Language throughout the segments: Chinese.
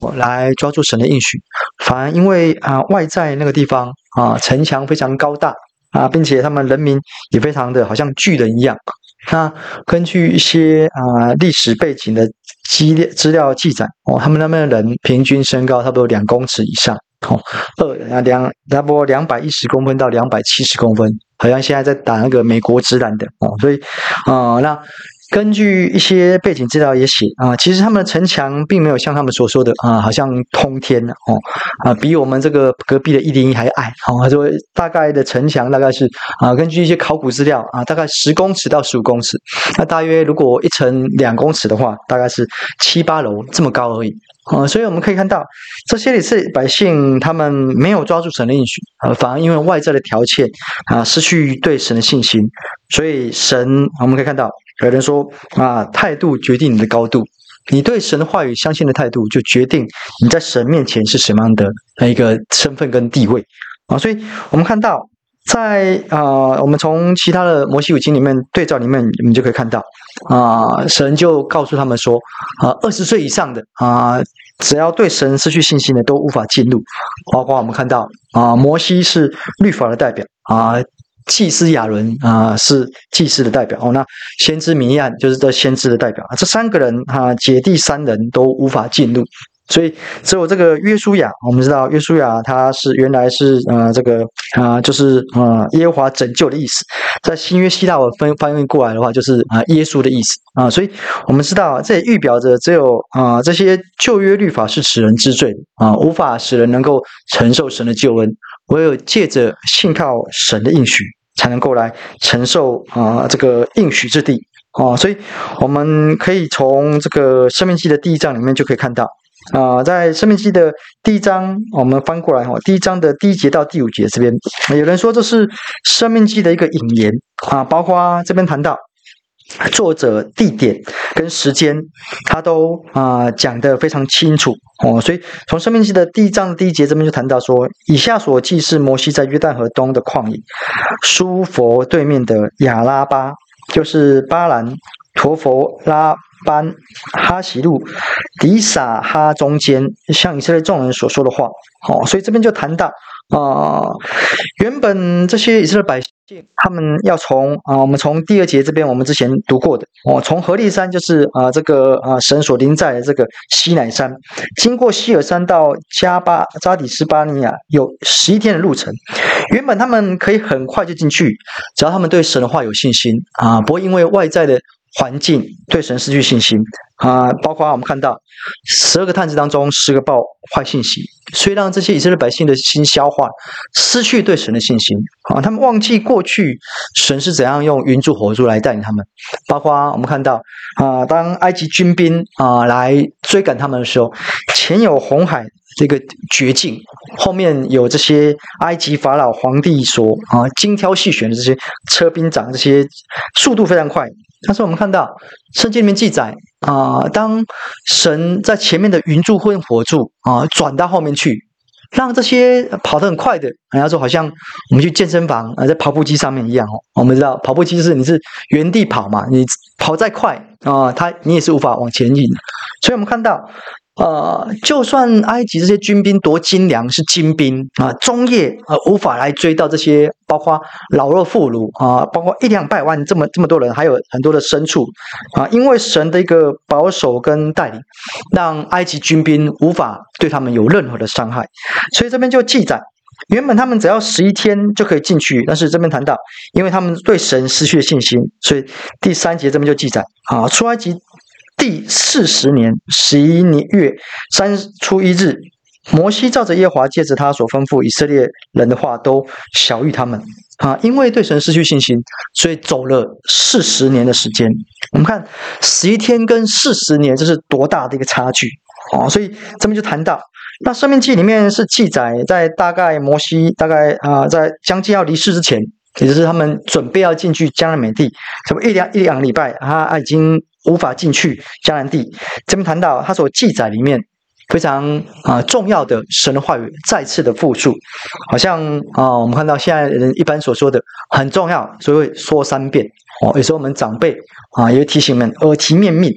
来抓住神的应许，反而因为外在那个地方城墙非常高大并且他们人民也非常的好像巨人一样。那根据一些历史背景的资料记载他们那边的人平均身高差不多2公尺以上差不多210公分到270公分，好像现在在打那个美国职篮的所以那根据一些背景资料也写其实他们的城墙并没有像他们所说的好像通天比我们这个隔壁的101还矮他说大概的城墙大概是根据一些考古资料大概10公尺到15公尺，那大约如果一层2公尺的话，大概是7、8楼这么高而已所以我们可以看到这些以色列百姓他们没有抓住神的应许反而因为外在的条件失去对神的信心，所以神我们可以看到有人说态度决定你的高度，你对神的话语相信的态度就决定你在神面前是什么样的一个身份跟地位所以我们看到在我们从其他的摩西五经里面对照里面，我们就可以看到神就告诉他们说20岁以上的只要对神失去信心的都无法进入，包括我们看到摩西是律法的代表祭司亚伦是祭司的代表那先知米利暗就是这先知的代表这3个人姐弟3人都无法进入，所以只有这个约书亚，我们知道约书亚他是原来是这个就是耶和华拯救的意思，在新约希腊文翻译过来的话就是耶稣的意思所以我们知道这也预表着只有这些旧约律法是使人知罪无法使人能够承受神的救恩，唯有借着信靠神的应许才能够来承受这个应许之地所以我们可以从这个申命记的第1章里面就可以看到在申命记的第1章我们翻过来第1章的第1节到第5节这边有人说这是申命记的一个引言包括这边谈到作者地点跟时间他都讲得非常清楚所以从申命记的第1章的第1节这边就谈到说，以下所记是摩西在约旦河东的旷野舒佛对面的亚拉巴，就是巴兰、陀佛、拉班、哈希路、迪撒哈中间向以色列众人所说的话所以这边就谈到原本这些以色列百姓他们要从我们从第2节这边我们之前读过的从何烈山就是这个神所临在的这个西乃山，经过希尔山到加底斯巴尼亚有11天的路程，原本他们可以很快就进去，只要他们对神的话有信心不会因为外在的环境对神失去信心包括我们看到12个探子当中10个报坏信息，所以让这些以色列百姓的心消化，失去对神的信心他们忘记过去神是怎样用云柱火柱来带领他们，包括我们看到当埃及军兵来追赶他们的时候，前有红海这个绝境，后面有这些埃及法老皇帝所精挑细选的这些车兵长，这些速度非常快。但是我们看到圣经里面记载当神在前面的云柱或火柱转到后面去，让这些跑得很快的然后说好像我们去健身房在跑步机上面一样我们知道跑步机就是你是原地跑嘛，你跑再快你也是无法往前进，所以我们看到就算埃及这些军兵多精良是精兵中夜无法来追到这些包括老弱妇孺包括100-200万这么多人，还有很多的牲畜因为神的一个保守跟带领，让埃及军兵无法对他们有任何的伤害，所以这边就记载原本他们只要11天就可以进去，但是这边谈到因为他们对神失去了信心，所以第3节这边就记载出埃及第40年11月3初1日，摩西照着耶和华借着他所吩咐以色列人的话都晓谕他们因为对神失去信心，所以走了40年的时间。我们看11天跟40年这是多大的一个差距所以这边就谈到那申命记里面是记载在大概摩西大概在将近要离世之前，也就是他们准备要进去迦南美地，差不多一两礼拜他已经无法进去迦南地。这边谈到他所记载里面非常重要的神的话语再次的复述，好像我们看到现在人一般所说的很重要，所以会说3遍有时候我们长辈也会提醒我们耳提面命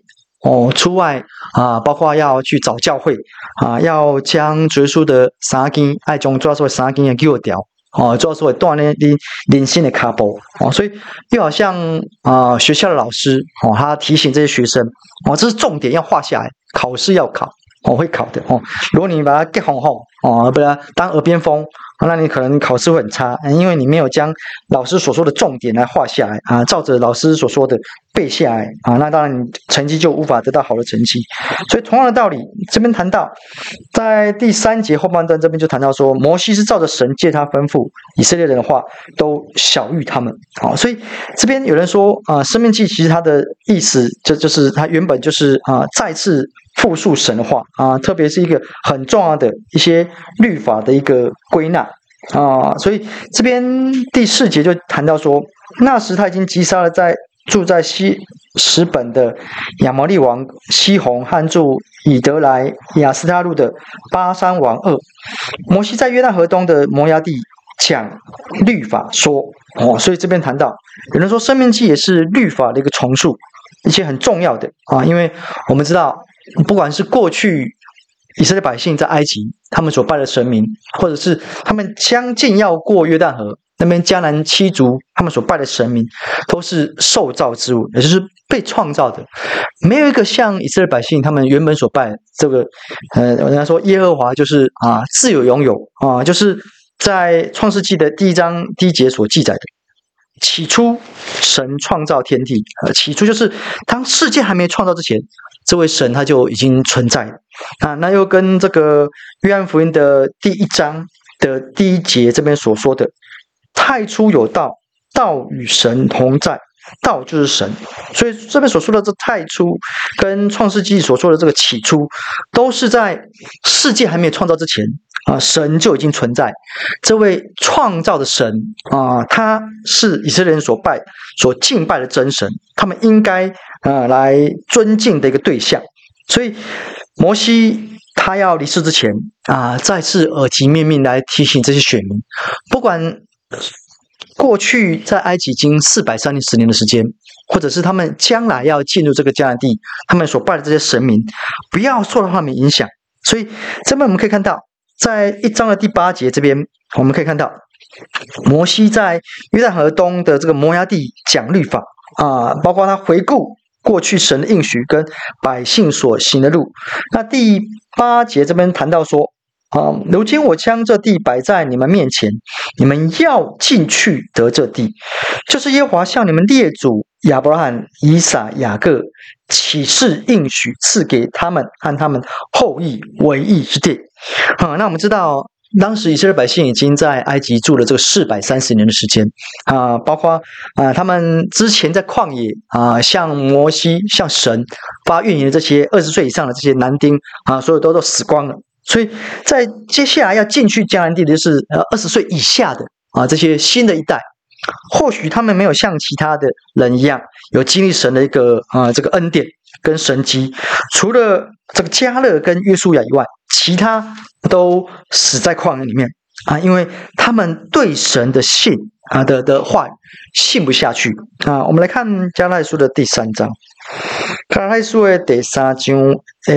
出外包括要去找教会要将主耶稣的三件爱将主耶稣的三件给我掉主要是会锻炼你灵性的脚步所以又好像学校的老师他提醒这些学生这是重点要画下来，考试要考会考的如果你把它给红后不然当耳边风，那你可能考试会很差，因为你没有将老师所说的重点来画下来照着老师所说的背下来那当然你成绩就无法得到好的成绩。所以同样的道理，这边谈到在第3节后半段这边就谈到说，摩西是照着神借他吩咐以色列人的话，都晓谕他们所以这边有人说申命记其实它的意思就是它原本就是再次复述神的话特别是一个很重要的一些律法的一个归纳所以这边第4节就谈到说，那时他已经击杀了住在西什本的亚摩利王西宏和住以德来亚斯他路的巴珊王噩。摩西在约旦河东的摩押地讲律法说所以这边谈到有人说申命记也是律法的一个重述，一些很重要的因为我们知道不管是过去以色列百姓在埃及他们所拜的神明，或者是他们将近要过约旦河那边迦南7族他们所拜的神明，都是受造之物，也就是被创造的，没有一个像以色列百姓他们原本所拜这个人家说耶和华就是自有拥有就是在创世纪的第1章第1节所记载的，起初神创造天地起初就是当世界还没创造之前，这位神他就已经存在了那又跟这个约翰福音的第1章的第1节这边所说的太初有道，道与神同在，道就是神。所以这边所说的这太初跟创世纪所说的这个起初，都是在世界还没有创造之前神就已经存在。这位创造的神他是以色列人所敬拜的真神，他们应该来尊敬的一个对象。所以摩西他要离世之前再次耳提面命来提醒这些选民，不管过去在埃及已经430年的时间，或者是他们将来要进入这个迦南地，他们所拜的这些神明不要受到他们影响。所以这边我们可以看到在1章的第8节这边我们可以看到摩西在约旦河东的这个摩押地讲律法包括他回顾过去神的应许跟百姓所行的路。那第8节这边谈到说如今我将这地摆在你们面前，你们要进去得这地，就是耶和华向你们列祖亚伯拉罕、以撒、雅各起誓应许赐给他们和他们后裔为义之地那我们知道当时以色列百姓已经在埃及住了这个430年的时间包括他们之前在旷野向摩西向神发怨言的这些20岁以上的这些男丁所有都死光了。所以在接下来要进去迦南地的就是20岁以下的这些新的一代，或许他们没有像其他的人一样有经历神的一个这个恩典跟神迹，除了这个迦勒跟约书亚以外，其他都死在旷野里面因为他们对神的信的话语信不下去我们来看加拉太书的第3章，加拉太书的第3章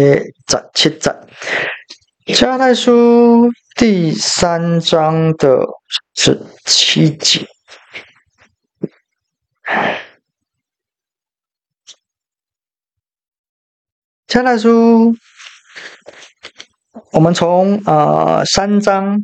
17节，加拉太书第3章的17节，加拉太书我们从3章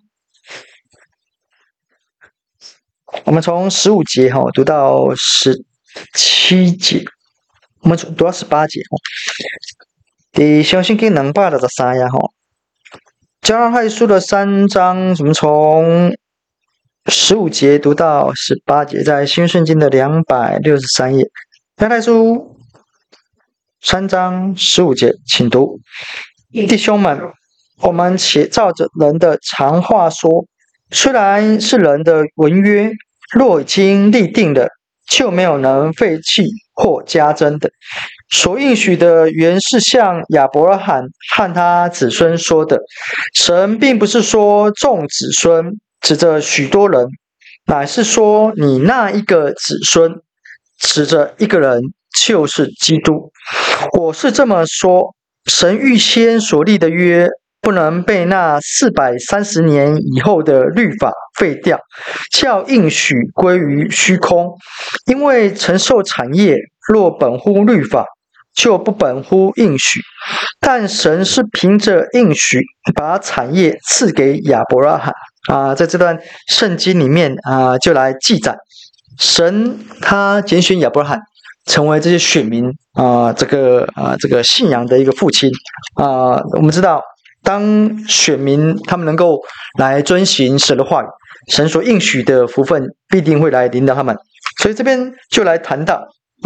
我们从15节读到17节，我们读到18节第相信经263页加拉太书的3章我们从15节读到18节，在新圣经的263页，加拉太书3章15节，请读。弟兄们，我们且照着人的常话说，虽然是人的文约，若已经立定了，就没有能废弃或加增的。所应许的原是向亚伯拉罕和他子孙说的，神并不是说众子孙指着许多人，乃是说你那一个子孙指着一个人， 就是基督。我是这么说，神预先所立的约不能被那430年以后的律法废掉，叫应许归于虚空。因为承受产业若本乎律法，就不本乎应许。但神是凭着应许把产业赐给亚伯拉罕在这段圣经里面就来记载，神他拣选亚伯拉罕成为这些选民这个信仰的一个父亲我们知道，当选民他们能够来遵行神的话语，神所应许的福分必定会来临到他们。所以这边就来谈到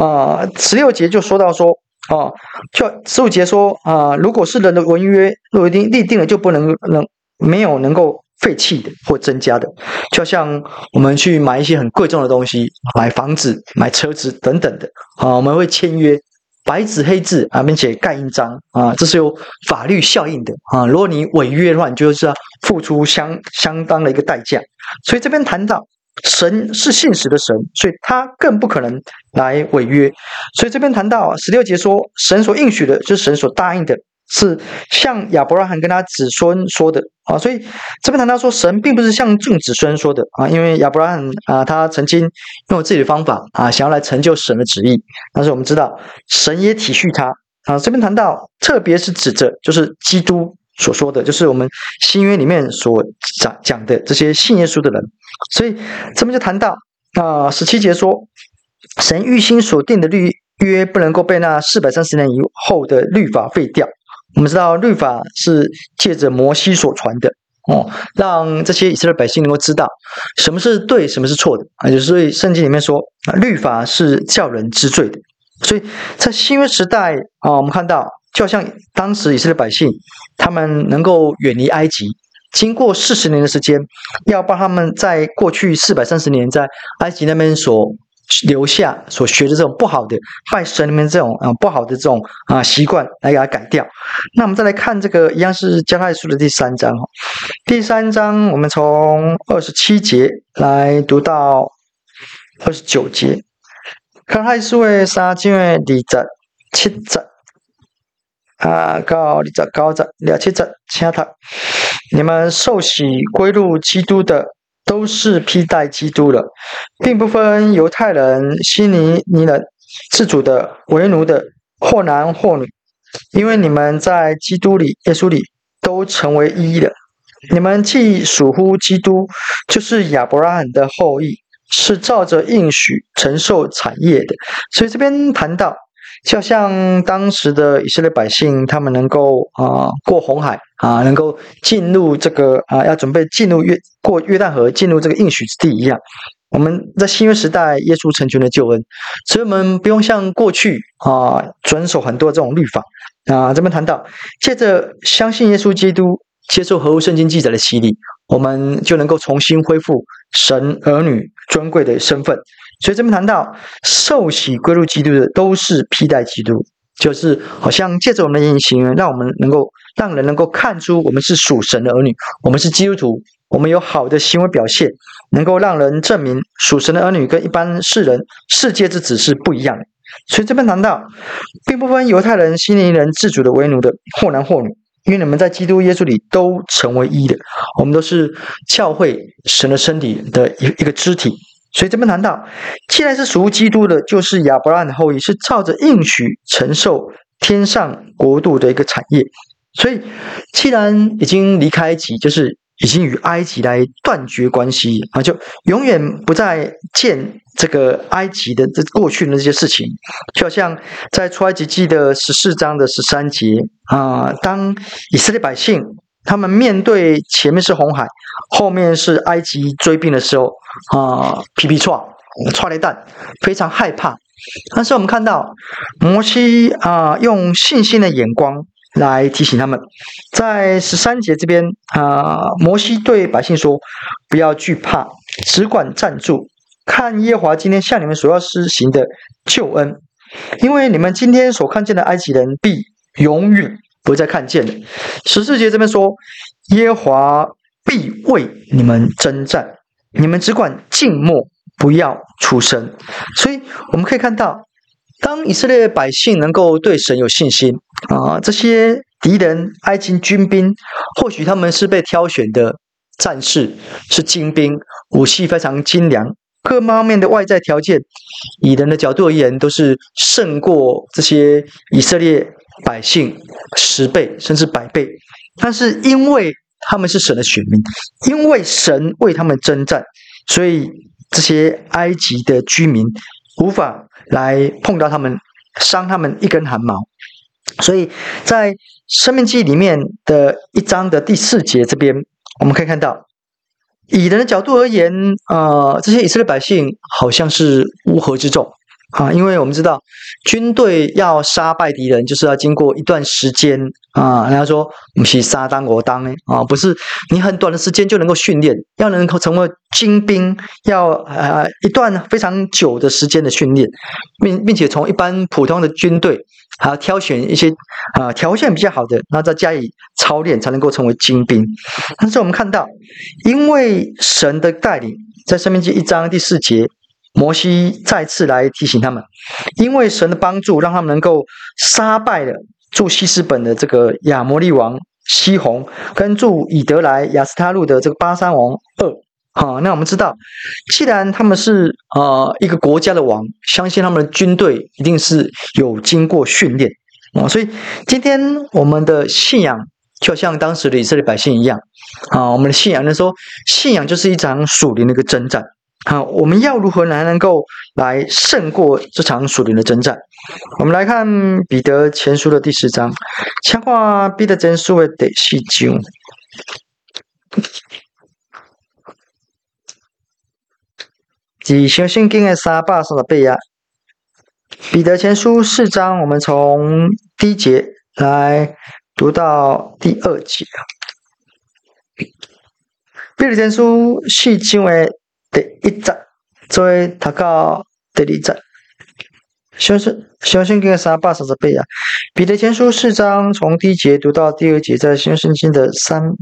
16节就说到说就15节说如果是人的文约，若已经立定了，就不没有能够废弃的或增加的，就像我们去买一些很贵重的东西，买房子、买车子等等的我们会签约，白纸黑字并且盖印章这是有法律效应的如果你违约的话，你就是要付出相当的一个代价。所以这边谈到神是信实的神，所以他更不可能来违约。所以这边谈到16节说，神所应许的就是神所答应的，是向亚伯拉罕跟他子孙说的所以这边谈到说，神并不是向众子孙说的因为亚伯拉罕他曾经用自己的方法想要来成就神的旨意，但是我们知道神也体恤他这边谈到特别是指着就是基督所说的，就是我们新约里面所讲的这些信耶稣的人。所以这边就谈到17节说，神预心所定的律约不能够被那430年以后的律法废掉。我们知道律法是借着摩西所传的让这些以色列百姓能够知道什么是对，什么是错的所以圣经里面说律法是叫人知罪的。所以在新约时代我们看到就好像当时以色列百姓他们能够远离埃及，经过40年的时间，要帮他们在过去430年在埃及那边所留下所学的这种不好的拜神里面这种不好的这种习惯来给它改掉。那我们再来看这个一样是加拉太书的第3章第3章我们从27节来读到29节。加拉太书的3章的27节到29节27节请读，你们受洗归入基督的都是披戴基督了，并不分犹太人、希尼人、自主的、为奴的，或男或女，因为你们在基督里、耶稣里都成为一了。你们既属乎基督，就是亚伯拉罕的后裔，是照着应许承受产业的。所以这边谈到就像当时的以色列百姓他们能够过红海能够进入这个要准备进入过约旦河进入这个应许之地一样，我们在新约时代耶稣成全了救恩，所以我们不用像过去遵守很多这种律法这边谈到借着相信耶稣基督，接受合乎圣经记载的洗礼，我们就能够重新恢复神儿女尊贵的身份。所以这边谈到受洗归入基督的都是披戴基督，就是好像借着我们的言行，让人能够看出我们是属神的儿女，我们是基督徒，我们有好的行为表现，能够让人证明属神的儿女跟一般世界之子是不一样的。所以这边谈到并不分犹太人、希尼人、自主的、为奴的，或男或女，因为你们在基督耶稣里都成为一的，我们都是教会神的身体的一个肢体。所以这边谈到既然是属乎基督的，就是亚伯拉罕的后裔，是照着应许承受天上国度的一个产业。所以既然已经离开埃及，就是已经与埃及来断绝关系就永远不再见这个埃及的过去的这些事情。就好像在出埃及记的14章的13节当以色列百姓他们面对前面是红海，后面是埃及追兵的时候皮皮剉了蛋，非常害怕。但是我们看到摩西用信心的眼光来提醒他们，在13节这边摩西对百姓说，不要惧怕，只管站住，看耶和华今天向你们所要施行的救恩，因为你们今天所看见的埃及人必永远不再看见了。14节这边说，耶和华必为你们征战，你们只管静默，不要出声。所以我们可以看到当以色列百姓能够对神有信心这些敌人埃及军兵，或许他们是被挑选的战士，是精兵，武器非常精良，各方面的外在条件，以人的角度而言，都是胜过这些以色列百姓10倍甚至100倍。但是因为他们是神的选民，因为神为他们征战，所以这些埃及的居民无法来碰到他们，伤他们一根汗毛。所以在申命记里面的1章的第4节这边，我们可以看到，以人的角度而言，这些以色列百姓好像是乌合之众因为我们知道军队要杀败敌人，就是要经过一段时间人家说不是杀当我当不是你很短的时间就能够训练，要能够成为精兵，要一段非常久的时间的训练，并且从一般普通的军队还要挑选一些条件比较好的，然后再加以操练，才能够成为精兵。但是我们看到，因为神的带领，在申命记1章第4节，摩西再次来提醒他们，因为神的帮助，让他们能够杀败了住希斯本的这个亚摩利王西宏，跟住以德来亚斯他路的这个巴珊王噩。那我们知道，既然他们是一个国家的王，相信他们的军队一定是有经过训练所以今天我们的信仰就像当时的以色列百姓一样我们的信仰呢说，信仰就是一场属灵的一个征战我们要如何来能够来胜过这场属灵的征战？我们来看彼得前书的第4章，请看彼得前书的第4章。是小圣经的338页，彼得前书4章，我们从第1节来读到第2节。彼得前书4章的第1節，再讀到第2節。小聖經嘅338頁，彼得前書4章從第1節讀到第2節，在新聖經的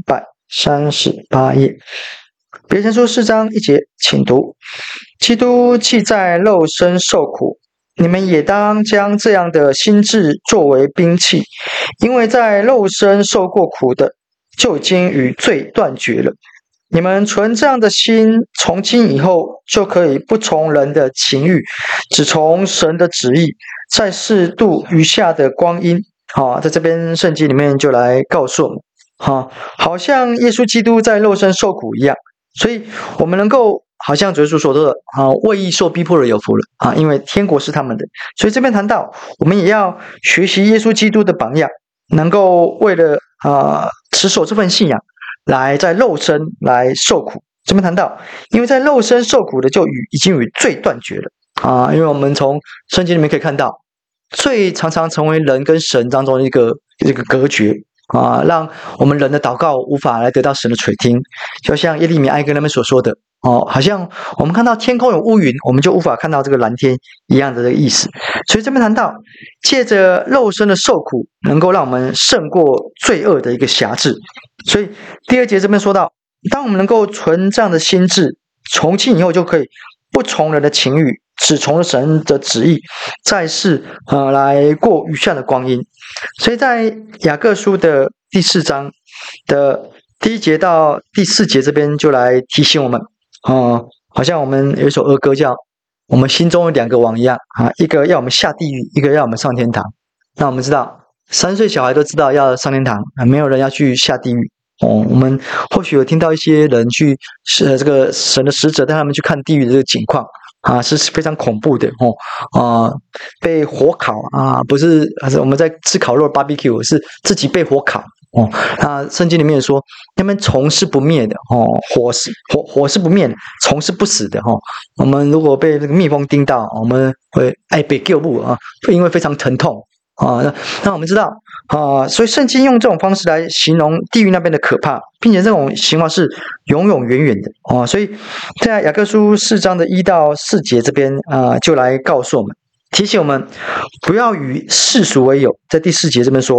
338頁。彼得前書4章1節，請讀：基督既在肉身受苦，你們也當將這樣的心志作為兵器，因為在肉身受過苦的，就已經與罪斷絕了。你們存這樣的心，從今以後就可以不從人的情欲，只從神的旨意，在世度餘下的光陰。在這邊聖經裡面就來告訴我們，好像耶穌基督在肉身受苦一樣，所以我們能夠好像主耶穌所說的為義受逼迫的有福了因為天國是他們的。所以這邊談到，我們也要學習耶穌基督的榜樣，能夠為了持守這份信仰，來在肉身來受苦。這邊談到，因為在肉身受苦的就已經與罪斷絕了因為我們從聖經裡面可以看到，罪常常成為人跟神當中一個隔絕讓我們人的禱告無法來得到神的垂聽。就像耶利米哀歌他們所說的好像我們看到天空有烏雲，我們就無法看到這個藍天一樣的這個意思。所以這邊談到，借着肉身的受苦，能夠讓我們勝過罪惡的一個轄制。所以第2節這邊說到，當我們能夠存這樣的心志，從今以後就可以不從人的情欲，只從神的旨意，在世來過餘下的光陰。所以在雅各書的第4章的第1節到第4節這邊就來提醒我們好像我們有一首兒歌叫我們心中有2個王一樣一個要我們下地獄，一個要我們上天堂。那我們知道3歲小孩都知道要上天堂沒有人要去下地獄我們或許有聽到一些人去這個神的使者帶他們去看地獄的這個景況是非常恐怖的被火烤不是我們在吃烤肉 barbecue， 是自己被火烤聖經裡面說他們蟲是不滅的火是不滅的，蟲是不死的我們如果被那個蜜蜂叮到，我們會被救不因為非常疼痛那我們知道所以聖經用這種方式來形容地獄那邊的可怕，並且這種情況是永永遠遠的所以在雅各書4章的1到4節這邊就來告訴我們，提醒我們不要與世俗為友。在第4節這邊說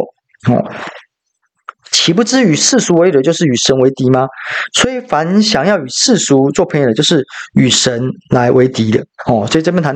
豈不知與世俗為友就是與神為敵嗎？所以凡想要與世俗做朋友的，就是與神來為敵的所以這邊談到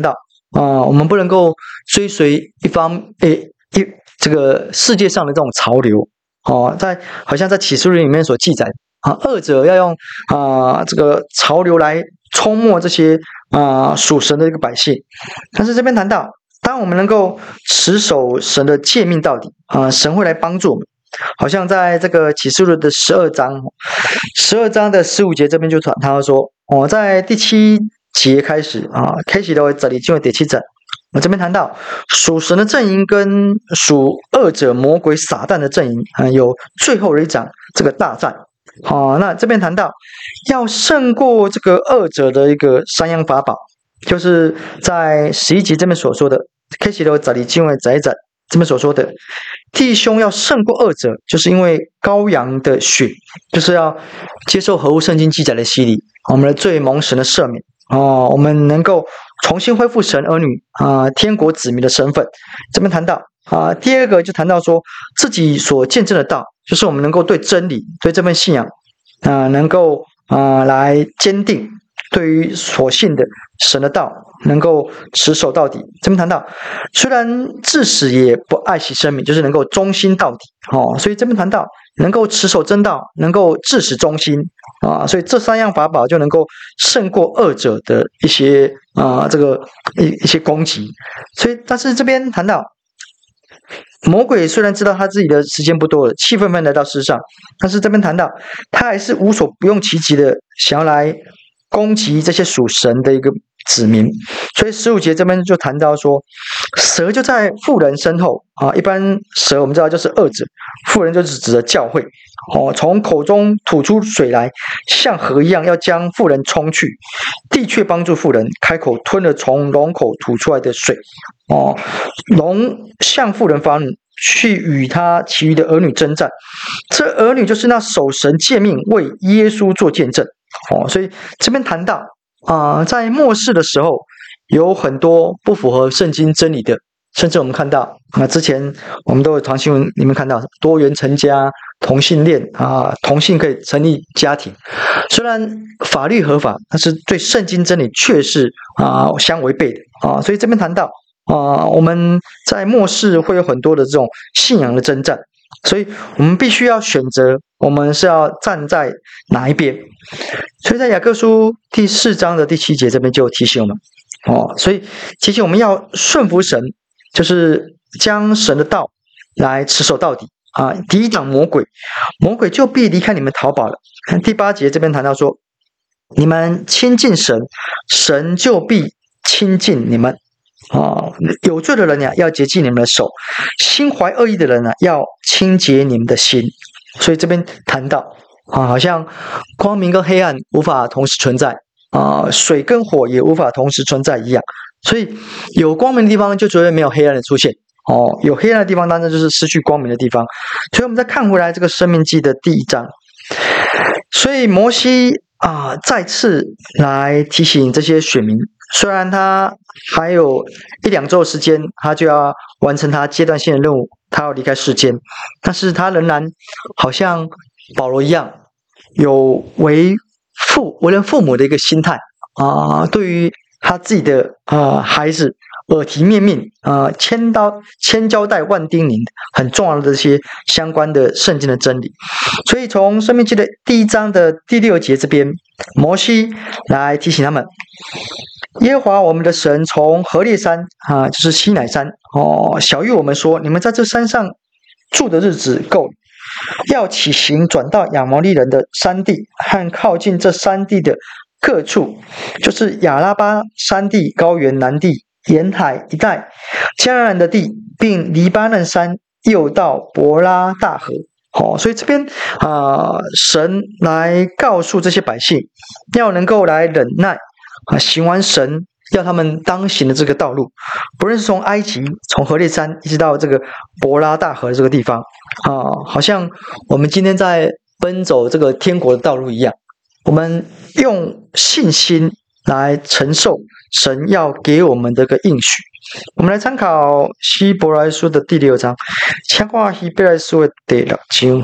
我们不能够追随这个世界上的这种潮流好像在启示录里面所记载恶者要用这个潮流来冲没这些属神的一个百姓，但是这边谈到，当我们能够持守神的诫命到底神会来帮助我们。好像在这个启示录的12章的15节这边就谈到说，在第7节开始开始到这里进入第7章，我这边谈到属神的阵营跟属恶者魔鬼撒旦的阵营有最后的一场这个大战。那这边谈到要胜过这个恶者的一个3样法宝，就是在11节这边所说的开始到这里进入这一章这边所说的弟兄要胜过恶者，就是因为羔羊的血，就是要接受合乎圣经记载的洗礼，我们的罪蒙神的赦免我们能够重新恢复神儿女天国子民的身份。这边谈到第二个就谈到说自己所见证的道，就是我们能够对真理对这份信仰能够来坚定，对于所信的神的道能够持守到底。这边谈到虽然至死也不爱惜生命，就是能够忠心到底所以这边谈到能够持守真道，能够至死忠心所以这3样法宝就能够胜过恶者的一些这个一些攻击。所以但是这边谈到魔鬼虽然知道他自己的时间不多了，气愤愤来到世上，但是这边谈到他还是无所不用其极的想要来攻击这些属神的一个子民。所以15节这边就谈到说，蛇就在妇人身后一般蛇我们知道就是恶者，妇人就是指的教会从口中吐出水来，像河一样要将妇人冲去，地却帮助妇人，开口吞了从龙口吐出来的水龙向妇人发怒，去与他其余的儿女征战，这儿女就是那守神诫命为耶稣做见证所以这边谈到在末世的时候有很多不符合圣经真理的，甚至我们看到之前我们都有传新闻里面看到多元成家、同性恋同性可以成立家庭，虽然法律合法，但是对圣经真理却是相违背的所以这边谈到我们在末世会有很多的这种信仰的征战，所以我们必须要选择我们是要站在哪一边。所以在雅各书第4章的第7节这边就提醒我们所以提醒我们要顺服神，就是将神的道来持守到底抵挡魔鬼，魔鬼就必离开你们逃跑了。第8节这边谈到说，你们亲近神，神就必亲近你们有罪的人要洁净你们的手，心怀恶意的人要清洁你们的心。所以这边谈到好像光明跟黑暗无法同时存在水跟火也无法同时存在一样，所以有光明的地方就绝对没有黑暗的出现有黑暗的地方当然就是失去光明的地方。所以我们再看回来这个申命记的第1章，所以摩西再次来提醒这些选民，虽然他还有1-2周的时间他就要完成他阶段性的任务，他要离开世间，但是他仍然好像保罗一样有为人父母的一个心态对于他自己的孩子耳提面命千交代万叮咛，很重要的这些相关的圣经的真理。所以从申命记的第1章的第6节这边，摩西来提醒他们，耶和华我们的神从何烈山就是西乃山晓谕我们说，你们在这山上住的日子够了，要起行转到亚摩利人的山地和靠近这山地的各处，就是亚拉巴山地、高原、南地、沿海一带、迦南的地，并黎巴嫩山，又到伯拉大河所以这边神来告诉这些百姓要能够来忍耐行完神要他们当行的这个道路，不论是从埃及从何烈山一直到这个伯拉大河这个地方好像我们今天在奔走这个天国的道路一样，我们用信心来承受神要给我们的一个应许。我们来参考希伯来书的第6章，请看希伯来书的第6章。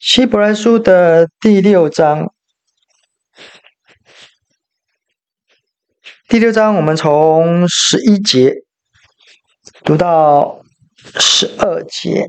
希伯来书的第6章，我们从11节读到12节。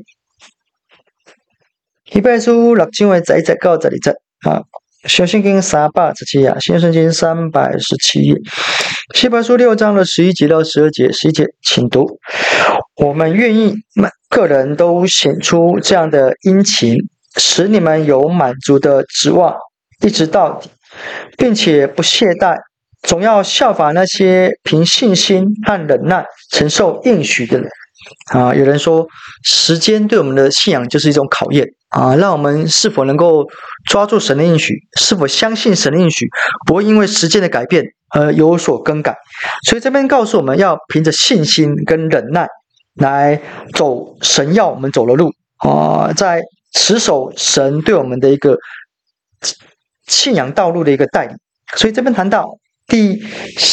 希伯来书6章的11节到12节啊，新圣经317页，新圣经317页。希伯来书6章的11节到12节，11节请读。我们愿意个人都显出这样的殷勤，使你们有满足的指望，一直到底，并且不懈怠，总要效法那些凭信心和忍耐承受应许的人。有人说，时间对我们的信仰就是一种考验让我们是否能够抓住神的应许，是否相信神的应许，不会因为时间的改变而有所更改。所以这边告诉我们要凭着信心跟忍耐来走神要我们走的路在持守神对我们的一个信仰道路的一个带领。所以这边谈到第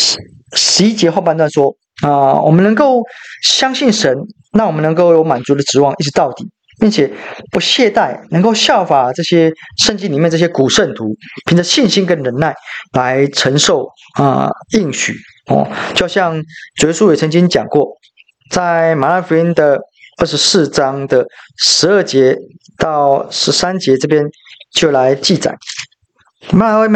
11节后半段说我们能够相信神，那我们能够有满足的指望一直到底，并且不懈怠，能够效法这些圣经里面这些古圣徒，凭着信心跟忍耐来承受应许就像主耶稣也曾经讲过，在马太福音的24章的12节到13节这边就来记载。马太福音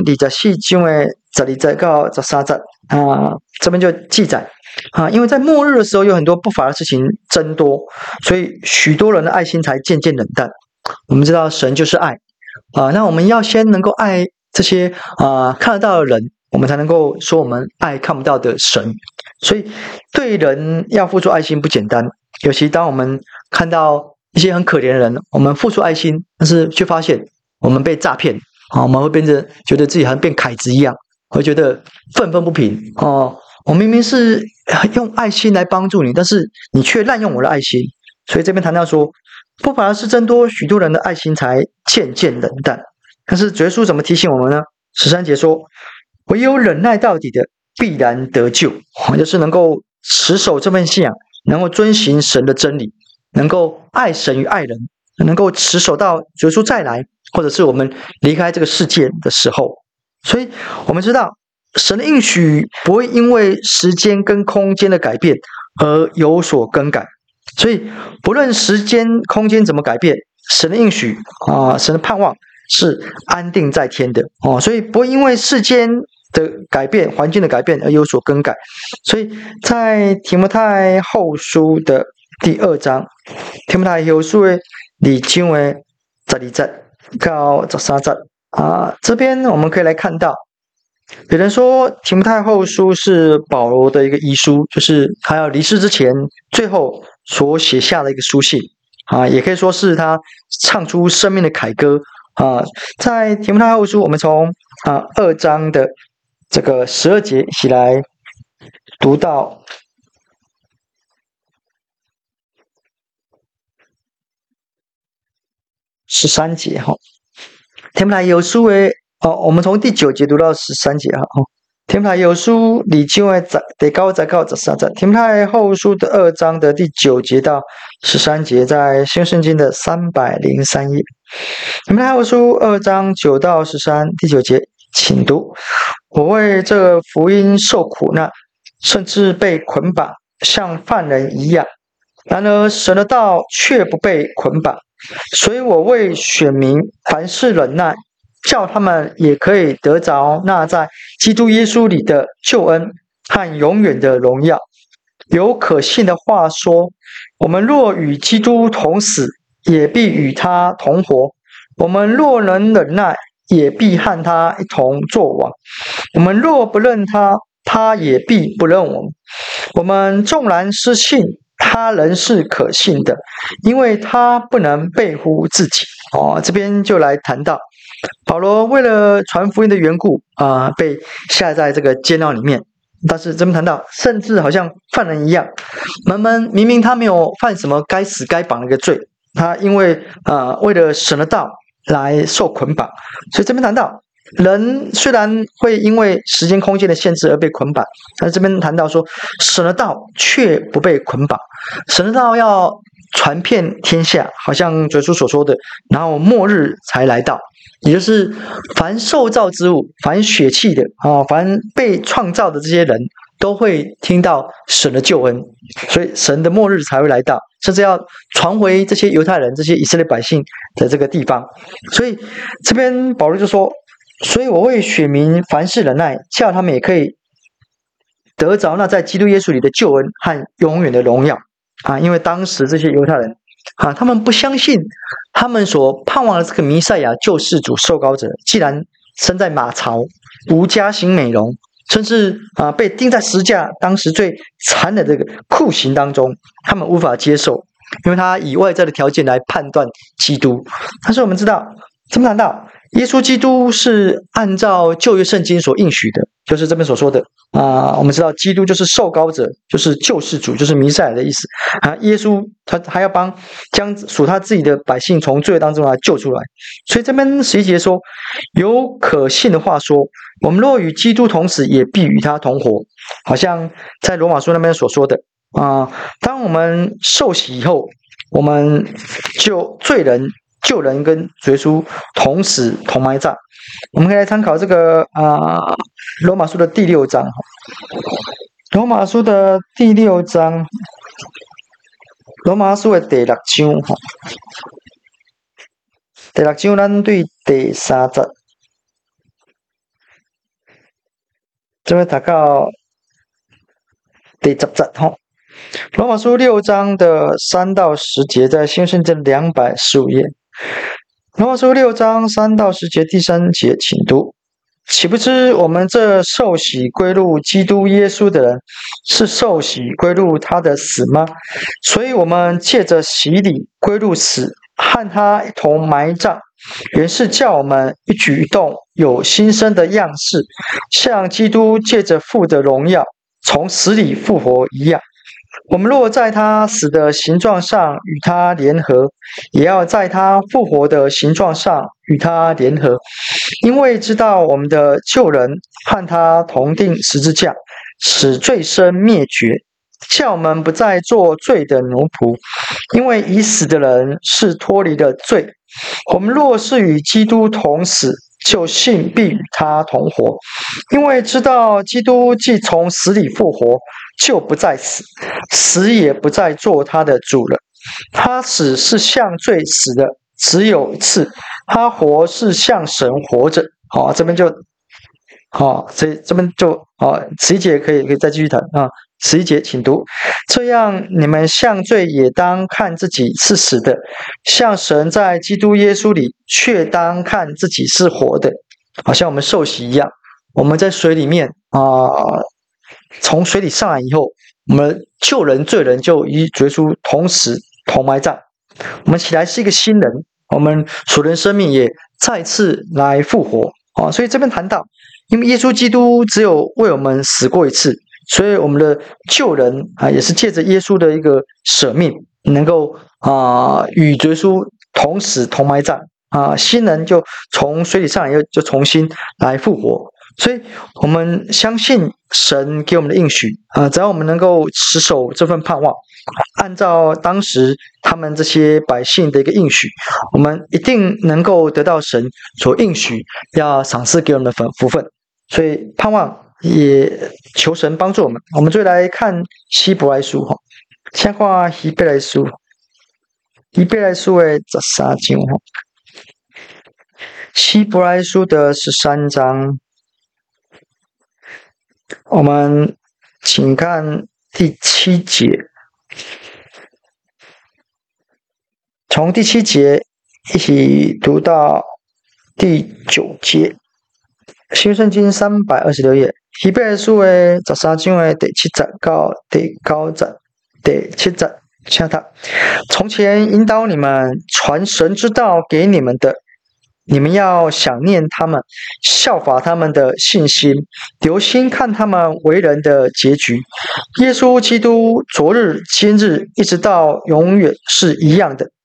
24章的12节到13节这边就记载因为在末日的时候有很多不法的事情增多，所以许多人的爱心才渐渐冷淡。我们知道神就是爱那我们要先能够爱这些看得到的人，我们才能够说我们爱看不到的神。所以对人要付出爱心不简单，尤其当我们看到一些很可怜的人，我们付出爱心，但是却发现我们被诈骗我们会变成觉得自己好像变凯子一样，会觉得愤愤不平我明明是用爱心来帮助你，但是你却滥用我的爱心。所以这边谈到说，不法的事增多，许多人的爱心才渐渐冷淡。但是主耶稣怎么提醒我们呢？13节说，唯有忍耐到底的必然得救就是能够持守这份信仰，能够遵行神的真理，能够爱神与爱人，能够持守到主耶稣再来，或者是我们离开这个世界的时候。所以我们知道神的应许不会因为时间跟空间的改变而有所更改，所以不论时间空间怎么改变，神的应许神的盼望是安定在天的所以不会因为世间的改变，环境的改变而有所更改。所以在提摩太后书的第2章，提摩太后书的2章的12节到13节这边我们可以来看到，有人说提摩太后书是保罗的一个遗书，就是他要离世之前最后所写下的一个书信也可以说是他唱出生命的凯歌在提摩太后书，我们从2章的这个12节一起来读到13节提摩太后书的我们从第9节读到13节提摩太后书2章的第9节到13节，提摩太后书的2章的第9节到13节，在新圣经的303页。提摩太后书2章9到13第9节，请读。我为这福音受苦难，甚至被捆绑，像犯人一样。然而神的道却不被捆绑，所以我为选民凡事忍耐，叫他们也可以得着那在基督耶稣里的救恩和永远的荣耀。有可信的话说，我们若与基督同死，也必与他同活；我们若能忍耐，也必和他一同作王；我们若不认他，他也必不认我们。我们纵然失信，他仍是可信的，因为他不能背乎自己。这边就来谈到保罗为了传福音的缘故被下在这个监牢里面，但是这边谈到甚至好像犯人一样，明明他没有犯什么该死该绑的一个罪，他因为为了神的道来受捆绑。所以这边谈到人虽然会因为时间空间的限制而被捆绑，但是这边谈到说神的道却不被捆绑。神的道要传遍天下，好像主耶稣所说的，然后末日才来到，也就是凡受造之物，凡血气的凡被创造的这些人都会听到神的救恩，所以神的末日才会来到，甚至要传回这些犹太人、这些以色列百姓的这个地方。所以这边保罗就说，所以我为选民凡事忍耐，叫他们也可以得着那在基督耶稣里的救恩和永远的荣耀因为当时这些犹太人他们不相信他们所盼望的这个弥赛亚救世主受膏者，既然身在马槽，无家型美容，甚至被钉在十字架当时最惨的这个酷刑当中，他们无法接受，因为他以外在的条件来判断基督。但是我们知道，这么谈到耶稣基督是按照旧约圣经所应许的，就是这边所说的我们知道基督就是受膏者，就是救世主，就是弥赛亚的意思耶稣他还要将属他自己的百姓从罪恶当中来救出来。所以这边11节说，有可信的话说，我们若与基督同死，也必与他同活，好像在罗马书那边所说的当我们受洗以后，我们就救人跟耶稣同死同埋葬。我们可以来参考这个罗马书的第6章。罗马书的第6章，罗马书的第6章第6章咱对第3节，这边读到第10节罗马书6章的3到10节，在新圣经215页。罗马书6章3到10节第3节，请读：岂不知我们这受洗归入基督耶稣的人，是受洗归入他的死吗？所以我们借着洗礼归入死，和他一同埋葬，原是叫我们一举一动有新生的样式，像基督借着父的荣耀从死里复活一样。我们若在他死的形状上与他联合，也要在他复活的形状上与他联合，因为知道我们的旧人和他同定十字架，使罪身灭绝，叫我们不再做罪的奴仆，因为已死的人是脱离了罪。我们若是与基督同死，就信必与他同活，因为知道基督既从死里复活，就不再死，死也不再做他的主了。他死是向罪死的，只有一次；他活是向神活着。这边就这边就11节可以再继续谈11节请读：这样你们向罪也当看自己是死的，向神在基督耶稣里却当看自己是活的。好像我们受洗一样，我们在水里面从水里上来以后，我们旧人罪人就与耶稣同死同埋葬，我们起来是一个新人，我们属灵生命也再次来复活所以这边谈到，因为耶稣基督只有为我们死过一次，所以我们的旧人也是借着耶稣的一个舍命，能够与耶稣同死同埋葬新人就从水里上来就重新来复活。所以我们相信神给我们的应许只要我们能够持守这份盼望，按照当时他们这些百姓的一个应许，我们一定能够得到神所应许要赏赐给我们的福分。所以盼望也求神帮助我们。我们就来看希伯来书先看希伯来书的13章希伯来书的13章，我们请看第7节，从第7节一起读到第9节。新圣经326页，希伯来书的13章的第7节到第9节，第7节，请他从前引导你们传神之道给你们的，你们要想念他们，效法他们的信心，留心看他们为人的结局。耶稣基督昨日今日一直到永远是一样的。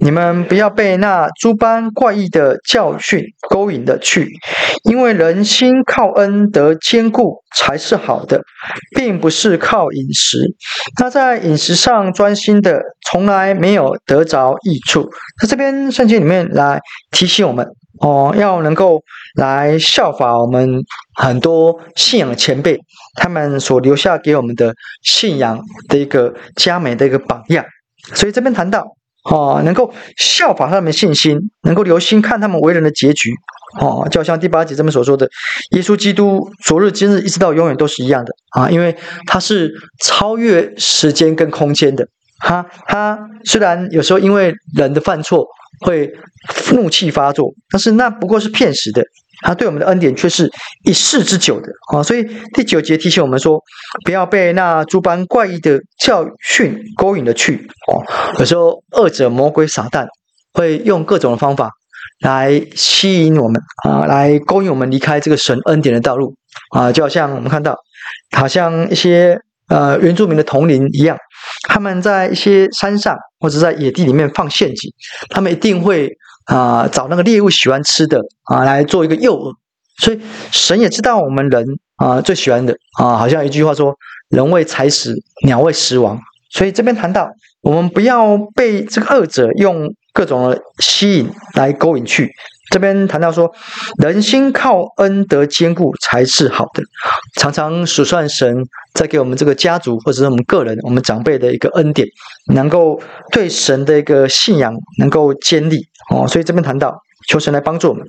你们不要被那诸般怪异的教训勾引了去，因为人心靠恩得坚固才是好的，并不是靠饮食。那在饮食上专心的，从来没有得着益处。在这边圣经里面来提醒我们要能够来效法我们很多信仰的前辈，他们所留下给我们的信仰的一个佳美的一个榜样。所以这边谈到能够效法他们的信心，能够留心看他们为人的结局就好像第8节这边所说的，耶稣基督昨日今日一直到永远都是一样的因为他是超越时间跟空间的。他虽然有时候因为人的犯错会怒气发作，但是那不过是片时的，他对我们的恩典却是一世之久的所以第9节提醒我们说，不要被那诸般怪异的教训勾引了去有时候恶者魔鬼撒旦会用各种的方法来吸引我们来勾引我们离开这个神恩典的道路就好像我们看到，好像一些原住民的统领一样，他们在一些山上或者在野地里面放陷阱，他们一定会找那个猎物喜欢吃的来做一个诱饵。所以神也知道我们人最喜欢的好像一句话说，人为财死，鸟为食亡。所以这边谈到，我们不要被这个恶者用各种的吸引来勾引去。这边谈到说，人心靠恩得坚固才是好的。常常数算神在给我们这个家族或者是我们个人、我们长辈的一个恩典，能够对神的一个信仰能够坚立所以这边谈到，求神来帮助我们。